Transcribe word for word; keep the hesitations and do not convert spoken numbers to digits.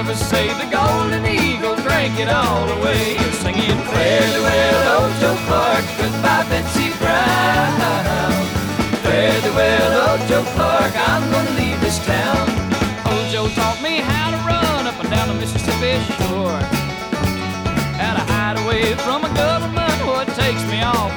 lovers say the golden eagle drank it all away. You're singing fare thee well, old Joe Clark, goodbye Betsy Brown. Fare thee well, old Joe Clark, I'm gonna leave this town. Old Joe taught me how to run up and down the Mississippi shore, how to hide away from a government what takes me off